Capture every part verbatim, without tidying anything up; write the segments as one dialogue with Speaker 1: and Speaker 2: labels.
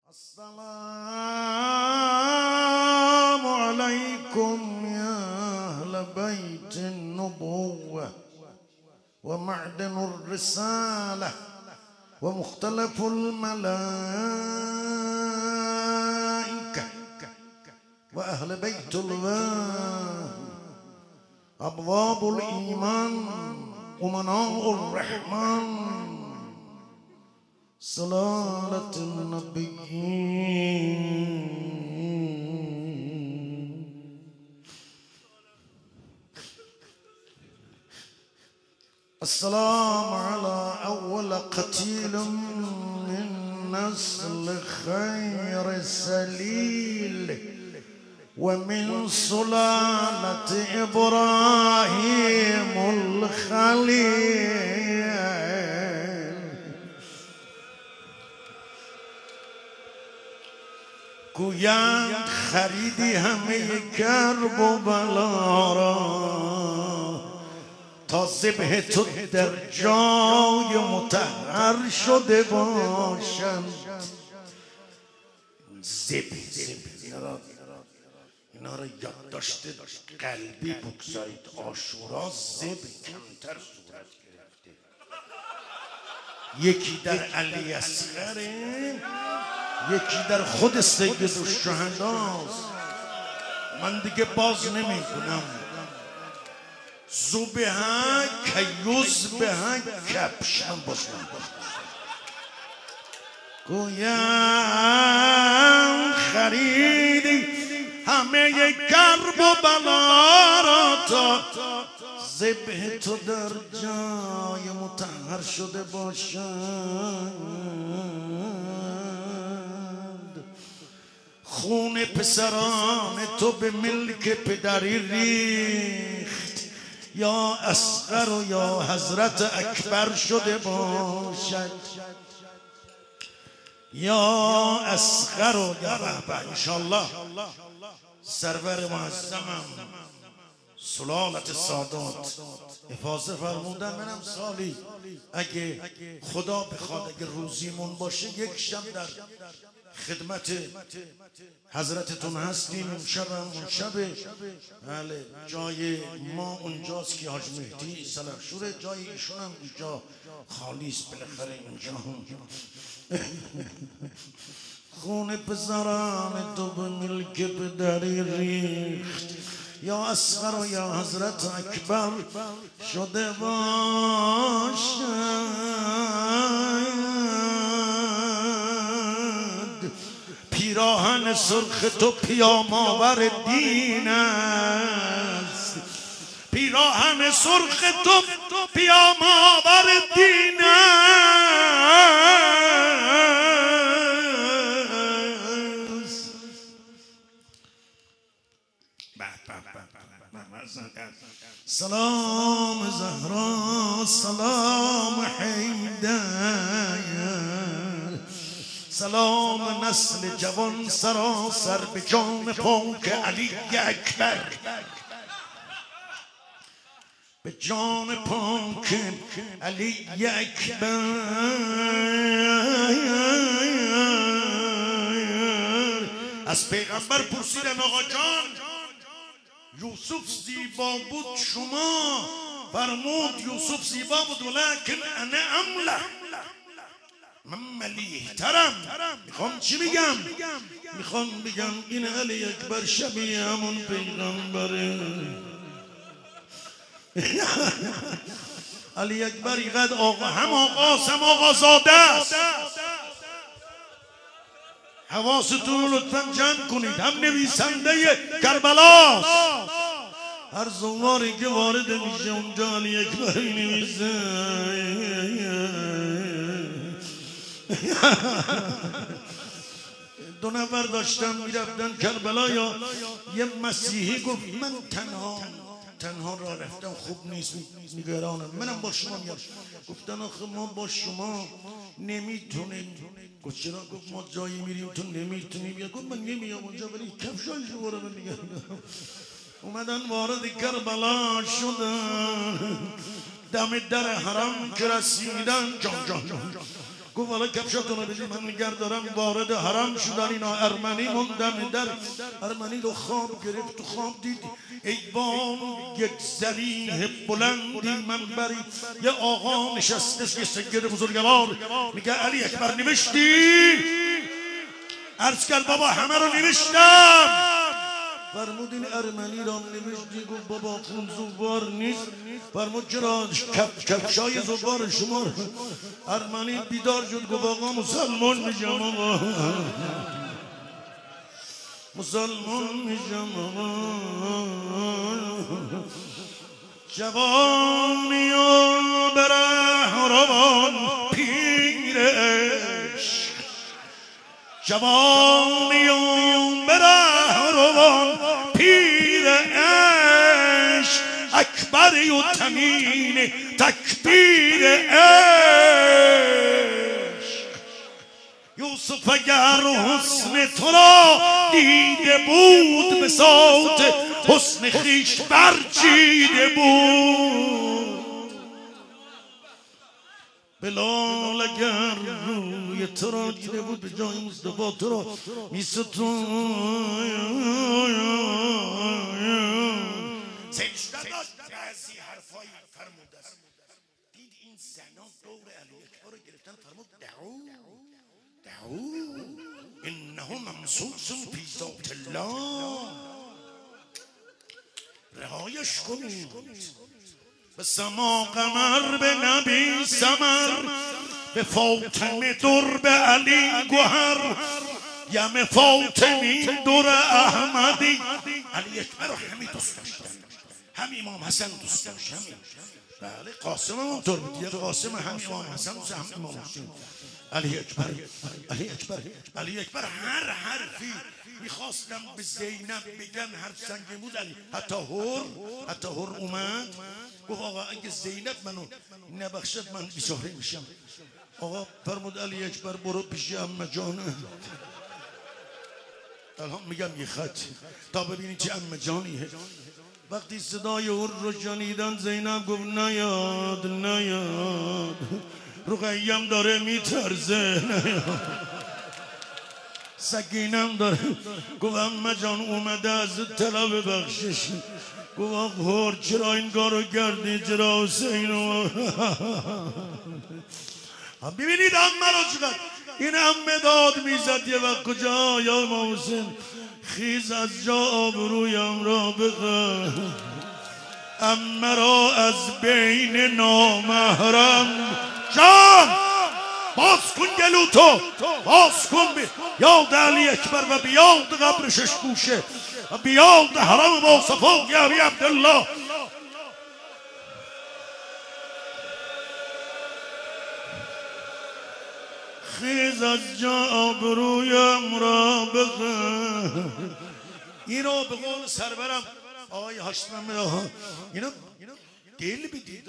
Speaker 1: السلام عليكم يا أهل بيت النبوة ومعدن الرسالة ومختلف الملائكة وأهل بيت الله أبواب الإيمان أمناء الرحمن صلاة النبيين. السلام على أول قتيل من نسل خير سليل ومن سلالة إبراهيم الخليل. گویند خریدی همه کرب و بلا را تا ذبح تو در جای مطهر شده باشند. ذبح اینا را یادداشت قلبی بگذارید. عاشورا ذبح کمتر صورت گرفته. یکی در علی اصغره، یکی در خود سید الشهداست. من دیگه باز نمی کنم. زبها که یزبها کبش. من باز نمی کنم. گویم خریدی همه کرب و بلا را تا ذبح تو در جای مطهر شده باشد. خون پسران تو به ملک پدری ریخت، یا اصغر و یا حضرت اکبر شده باشد. یا اصغر و یا رهبر. انشالله سرور معظمم سلالت سادات حفاظه فرمودن. منم سالی اگه خدا بخواد، اگه روزیمون باشه، یک شب در خدمت حضرتتون هستیم. اون شب هم اون شب بله جای ما اونجاست که حاج مهدی سلحشوره، جای ایشون هم اونجا خالیست بالاخره اونجا. خون پسران تو به ملک پدری ریخت، یا اصغر و یا حضرت اکبر شده باشد. پیراهن سرخ تو پیام‌آور دین است، پیراهن سرخ تو پیام‌آور دین است. سلام زهرا، سلام حیدر، سلام نسل جوان سراسر به جان پاک علی اکبر، به جان پاک علی اکبر. از پیغمبر پرسیدن آقا جان یوسف زیبا بود، شما فرمود یوسف زیبا بود ولکن انا املح، من ملیح‌ترم. میخوام چی بگم؟ میخوام بگم این علی اکبر شبیه همون پیغمبره. علی اکبر اینقدر آقا هم آقاست هم آقازاده است. حواستون رو لطفا جمع کنید. هم نویسنده کربلاست. هر زواری که وارد میشه اونجا علی اکبری نویسه. دو نفر داشتن میرفتن کربلا، یا یه مسیحی گفت من تنها تنها را رفتم خوب نیست، نگرانم، منم با شما میام. گفتن آخه ما با شما نمیتونیم. گفت چرا؟ گفت ما جایی میریم تو نمیتونیم. یا گفت من نمیام اونجا ولی کفشای شما رو من نگرانم. اومدن وارد کربلا شدن. دم در حرم که رسیدن جان جان جان گفت حالا کفشاتونو بدی من نگه دارم. وارد حرم شدن اینا. ارمنی موندم در. ارمنی رو خواب گرفت. تو خواب دید ایوان یک ذریح بلندی منبری یه آقا نشسته، یه سید بزرگوار میگه علی اکبر نوشتی؟ عرض کرد بابا همه رو نوشتم. فرمود این ارمنی را نوشتی؟ گفت بابا خون زوار نیست. فرمود چرا کف کفشای زوار شما؟ ارمنی بیدار شد گفت آقا مسلمان میشم آقا، مسلمان میشم آقا. جوانی و بره روان پیر عشق، جوانی و بره روان پیر عشق، اکبری و تمین تکبیر عشق. یوسف اگر حسن تو را دیده بود به صوت حسن خویش برچیده بود. بلال اگر روی تو را دیده بود به جای مصطفی تو را میستون. سجده داد بعضی حرفایی فرمود است. دید این زنا دور علی اکبر رو گرفتن. فرمود دعو دعو انه ممسوس فی ذات الله، رهایش کنید. به سما قمر، به نبی سمر، به فاطمه در، به علی گوهر، یم فاطمی در احمدی. علی اکبر رو همین دوست داشتن، هم امام حسن دوست داشت. همین بله قاسم هم اونطور بود. قاسم هم امام حسن دوست، هم امام حسین. علی اکبر علی اکبر علی اکبر هر حرفی میخواستم به زینب بگن هر سنگی بود. علی حتی هر حتی هر اومد گفت آقا اگه زینب منو نبخشد من بیچاره میشم. آقا فرمود علی اکبر برو پیش عمه جانه. الان میگم یه خط تا ببینی چه عمه جانیه. وقتی صدای هر رو شنیدن زینب گفت نیاد نیاد، رقیم داره میترزه، نیاد. سکینم داره. گفت عمه جان اومده از طلب بخشش. گفت هر چرا این کارو کردی؟ چرا حسینو؟ ببینید عمه رو چقدر این عمه داد میزد یه وقت. کجا یا امام حسین؟ خیز از جا آبرویم را بخر، عمه را از بین نامحرم. جان باز کن گلو تو، باز کن بی یاد علی اکبر و بیاد قبر شش گوشه و بیاد حرم با صفا یا ابی عبدالله. خیز از جا آبرویم را بخر. اینو به قول سرورم آقای هاشم محمد اینو دل بدید.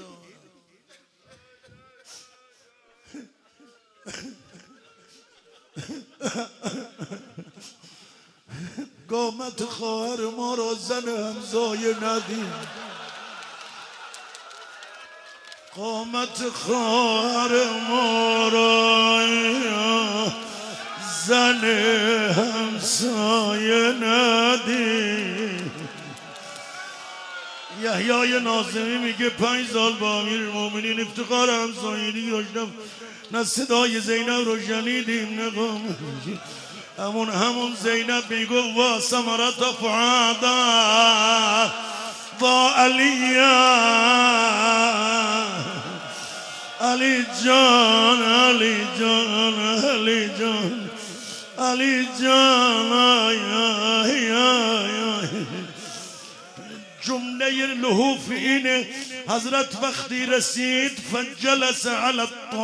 Speaker 1: قامت خواهر ما را زن همسایه ندید. قامت خواهر ما را زن همسایه ندید. یحیای ناظمی میگه پنج سال با امیرالمومنین افتخار همسایگی داشتم، نه صدای زینب رو شنیدیم نه قامت. همون همون زینب میگو و ثمرت فؤادا و علیا. علی جان علی جان علی جان علی جان یا یا. جمله لحوف اینه حضرت وقتی رسید فجلس على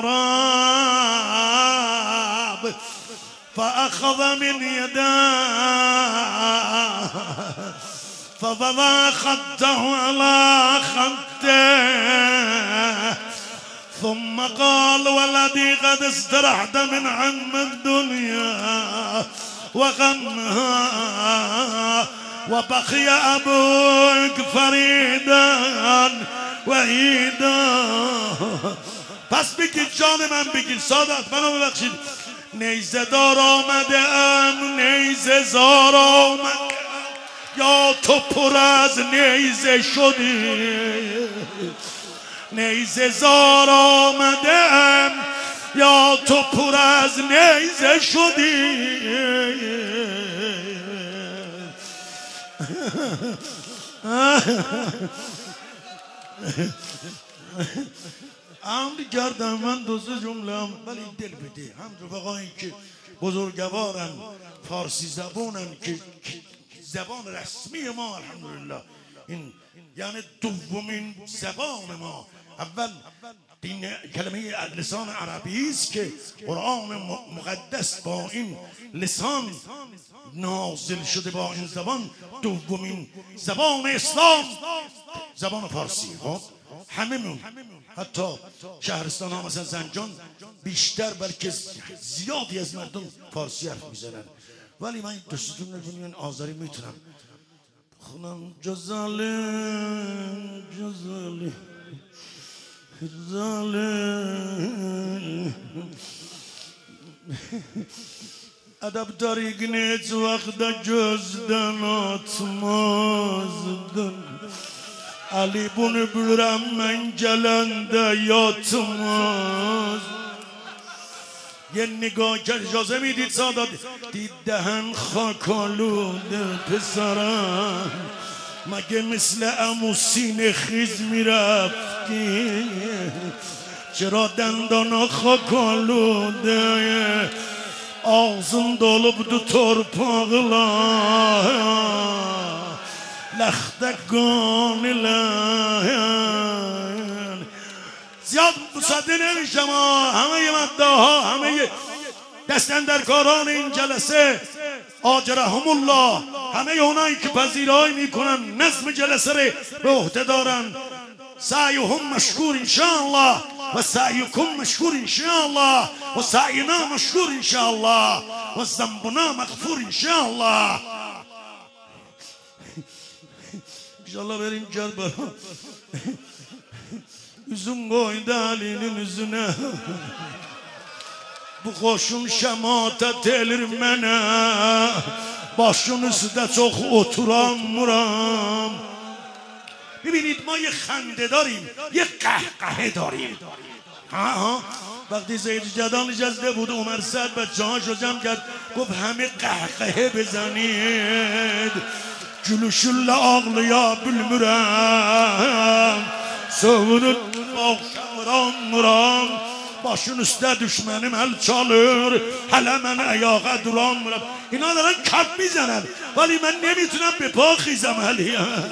Speaker 1: التراب فأخذ من يداه فوضع خده على خده ثم قال ولدي قد استرحت من عم الدنيا وغمها وبقي أبوك فريدا وحيدا پس بگید جان من بگید سادات منو ببخشید. نیزه دار آمده ام نیزه زار آمده یا تو پر از نیزه شدی. نیزه زار آمده ام یا تو پر از نیزه شدی. عمد کردم من دو سه جمله هم ولی دل بده هم رفقایی که بزرگوارن فارسی زبانن که زبان رسمی ما الحمدلله این یعنی دومین زبان ما. اول دین کلمه لسان عربی است که قرآن مقدس با این لسان نازل شده، با این زبان. دومین زبان اسلام زبان فارسی. خب همه مون حتی شهرستان ها مثلا زنجان بیشتر بلکه زیادی از مردم فارسی حرف میزنن، ولی من دوستتون نکنیم آذری میتونم خونم. جزاله جزاله جزاله ادب داری گنیت وقت جزدن آتمازدن علی bunu bilirəm mən gələndə yatmaz. یه نگاه که اجازه میدید سادات دید دهن خاکالوده پسرم مگه مثل عمو سینه خیز میرفتی؟ چرا دندانا خاکالوده ağzın dolubdu torpaqla لخته گانلن. زیاد مصده نمیشم همه مداها همه دستندرکاران این جلسه آجرهم الله، همه اونایی که پذیرایی میکنن نظم جلسه رو به عهده دارن، سعیهم مشکور انشاءالله و سعیکم مشکور انشاءالله و سعینا مشکور انشاءالله و ذنبنا مغفور انشاءالله. İnşallah verin Kerbela. Üzüm koydu Ali'nin yüzüne. Bu koşun şematet elirmene. Başın üstünde çok oturan muram. ببینید ما یه خنده داریم، یه قهقهه داریم. ها ها وقتی زید جدان نشسته بود عمر سعد بچه هاشو جمع کرد گفت همه قهقهه بزنید. Gülüşünle ağlıya bilmirəm, Sövünüb bağşamıram muram, Başın üstə düşmənim əl çalır, Hələ mən ayağa duramıram. اینا دارن کپ میزنن ولی من نمیتونم به پا خیزم. علی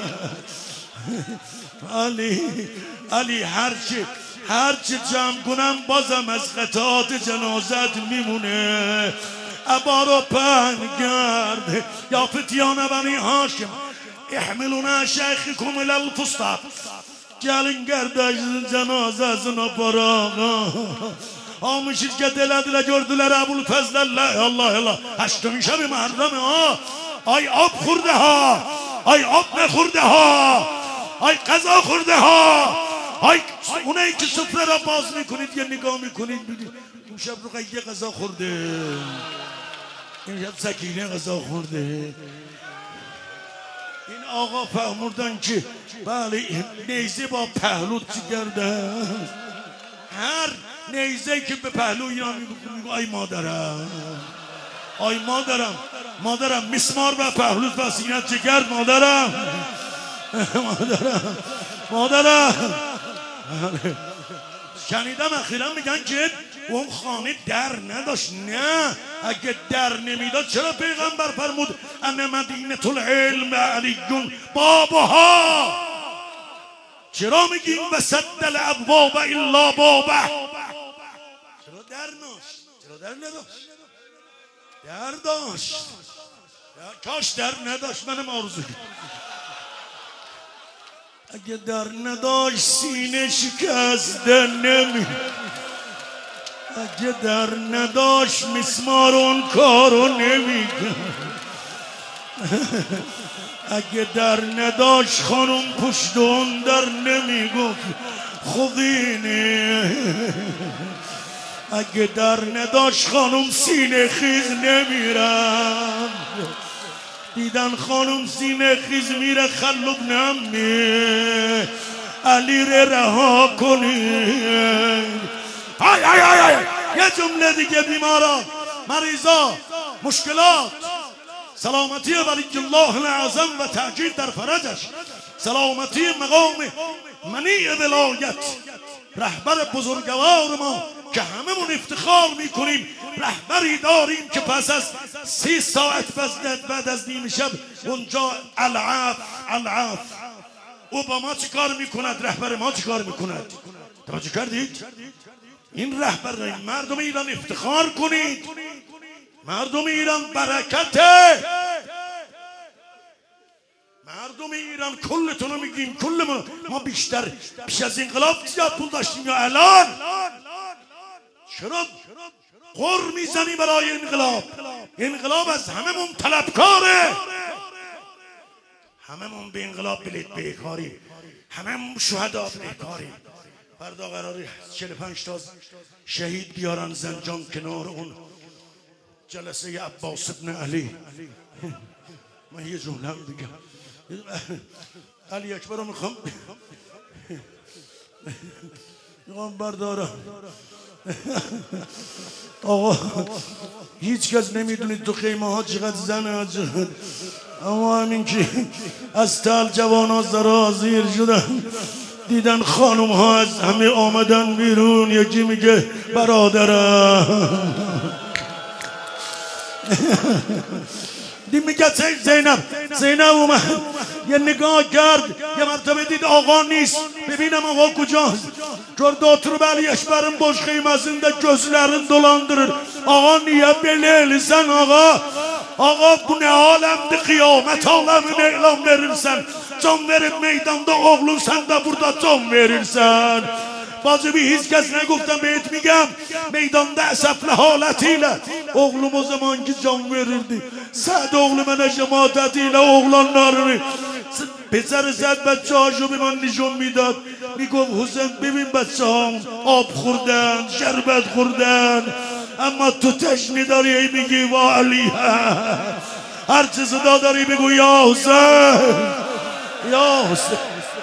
Speaker 1: علی علی هرچی هرچی جمع کنم بازم از خطاات جنازت میمونه. ابا رو پهن گرد یا فتیان بنی هاشم احملونا شیخکم الالفسطاط gelin kardeşin cenazesine parağa. Ama şirket elediler gördüler Ebu'l-Fezl'le Allah Allah. Haştım şebi Muharrem ha. Ay ab khurde ha. Ay ab ne khurde ha. Ay kaza khurde ha. Ay اونایی که سفره را باز میکنید یه نگاه میکنید بگید اون شب رقیه غذا خورده، این شب سکینه غذا خورده. این آقا فهموندن که بله نیزه با پهلو گردن. هر نیزه که به پهلو اینا میگو آی مادرم آی مادرم مادرم مسمار به پهلو و سینت جگرد مادرم مادرم مادرم. شنیدم اخیرا میگن که اون خانه در نداشت. نه اگه در نمیداد چرا پیغمبر فرمود ان مدینه العلم علیون بابها؟ چرا میگیم وسد الابواب الا بابه؟ چرا در ناشت؟ چرا در نداشت؟ در داشت. کاش در نداشت. منم آرزو اگه در نداشت سینه شکسته نمی، اگه در نداشت مسمار اون کارو نمیگم، اگه در نداشت خانم پشت اون در نمیگفت خوبینه اگه در نداشت خانم سینه خیز نمیرم دیدن خانم سینه خیز میره خلوب نمی علی ره رها کنید. های های های های یه جمله دیگه بیمارا مریضا مشکلات سلامتی ولی الله العظم و تأکید در فرجش سلامتی مقام منی ولایت رهبر بزرگوار ما که هممون افتخار میکنیم رهبری داریم که پس از سی ساعت بعد از نیم شب اونجا العاف العاف او با ما چی کار میکند رهبر ما چی کار میکند توجه کردید این رهبر مردم ایران افتخار کنید مردم ایران برکته مردم ایران کلتون رو میگیم کل ما بیشتر پیش از انقلاب زیاد پول داشتیم یا الان چرا قر میزنی برای انقلاب انقلاب از هممون طلبکاره هممون به انقلاب بلیت بیکاری هممون شهدا بیکاری فردا قراره چهل و پنج تا شهید بیارن زنجان کنار اون جلسه عباس ابن علی من یه جمله بگم علی اکبر رو میخوام میخوام بردارم آقا هیچ کس نمیدونید تو خیمه ها چقدر زن ها چقدر اما همین که از تل جوان ها زرازیر شدن دیدن خانم ها از همه آمدن بیرون یکی میگه برادرم دی میگه زینب زینب اومد یه نگاه کرد یه مرتبه دید آقا نیست ببینم آقا kocağız gördü oturup Ali Ekber'in boş kıymasında gözlerin dolandırır ağa niye belirlisin ağa ağa bu ne alemdi kıyamet alemine ilan verirsen can verip meydanda oğlum sen de burada can verirsen bazı bir hiç kez ne guftem beyt migem meydanda esefli haletiyle oğlum o zamanki can verirdi Sa'd oğluma ne cemaatetiyle oğlanlarını پسر زد بچه هاشو به من نشون میداد میگفت حسین ببین بچه هم آب خوردن شربت خوردن اما تو تشنه داری ای میگی وا علی هر چه صدا داری بگو یا حسین یا حسین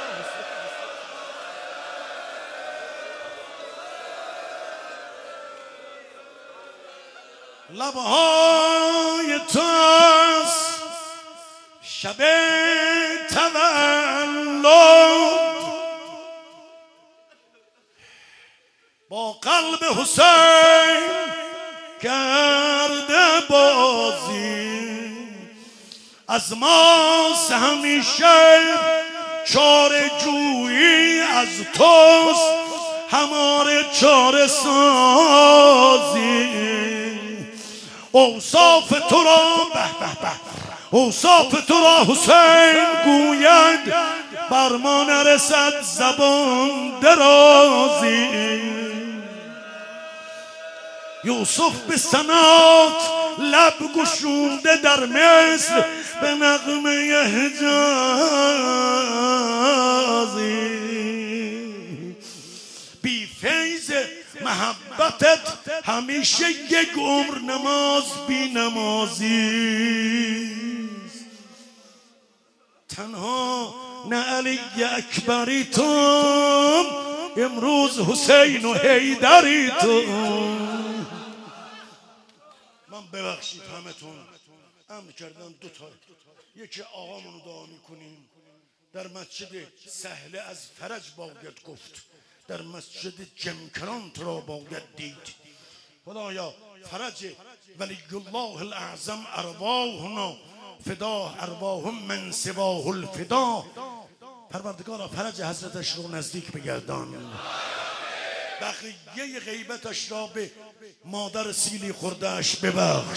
Speaker 1: لبهای تو شب تولد با قلب حسین کرده بازی از ماست همیشه چاره جویی از توست هماره چاره سازی اوصاف تو را به به به اوصاف تو را حسین گوید بر ما نرسد زبان درازی یوسف به سنات لب گشوده در مصر به نغمه حجازی بی فیض محبتت همیشه یک عمر نماز بی نمازی تنها نه علی اکبری تو امروز حسین و حیدری تو من ببخشید همتون امر کردن دو تا یکی آقامونو دعا میکنیم در مسجد سهله از فرج باید گفت در مسجد جمکران تو را باید دید خدایا فرج ولی الله الاعظم ارواحنا فدا ارواح من سواه الفدا پروردگارا فرج حضرتش رو نزدیک بگردان بقیه غیبتش را به مادر سیلی خوردهش ببخش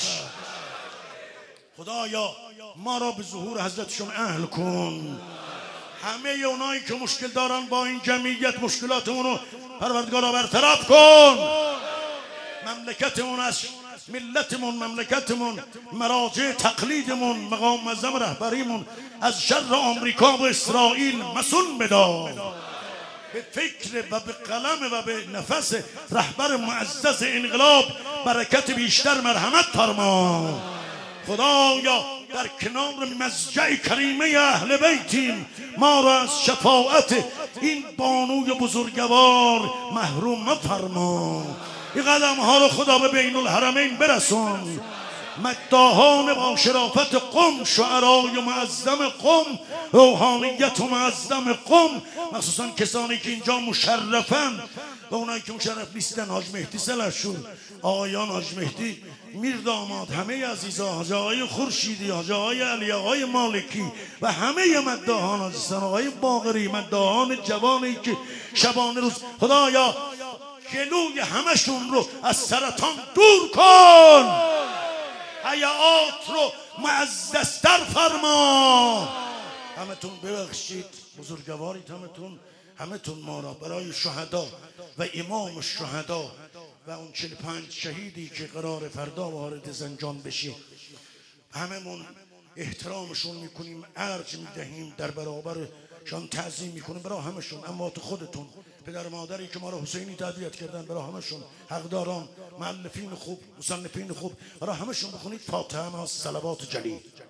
Speaker 1: خدایا ما را به ظهور حضرتشون اهل کن همه اونایی که مشکل دارن با این جمعیت مشکلاتمون رو پروردگارا برطرف کن مملکتمون از ملتمون مملکتمون مراجع تقلیدمون مقام معظم رهبریمون از شر آمریکا و اسرائیل مسون بدار به فکر و به قلم و به نفس رهبر معزز انقلاب برکت بیشتر مرحمت فرما. خدایا در کنار مضجع کریمه اهل بیتیم، ما را از شفاعت این بانوی بزرگوار محروم مفرما. این قدم ها رو خدا به بین الحرمین برسون. مداحان با شرافت قم، شعرای معظم قم، روحانیت و معظم قم، مخصوصا کسانی که اینجا مشرفن و اونایی که مشرف نیستن، حاج مهدی سلحشور، آقایان حاج مهدی میر داماد، همه عزیزا، حاج آقای خورشیدی، حاج آقای علی، آقای مالکی و همه مداحان عزیزان، آقای باقری، مداحان جوانی که شبانه روز، خدایا گلوی همشون رو از سرطان دور کن، حیات رو معززتر فرما. همتون ببخشید، بزرگوارید همتون، همتون ما را برای شهدا و امام الشهدا و اون چهل و پنج شهیدی که قرار فردا وارد زنجان بشه، هممون احترامشون میکنیم، ارج میدهیم، در برابرشان تعظیم میکنیم برای همشون. اما تو خودتون پدر مادری که ما را حسینی تربیت کردن، برای همشون، حقداران، مؤلفین خوب، مصنفین خوب، برای همشون بخونید فاتحه مع الصلوات جلیل.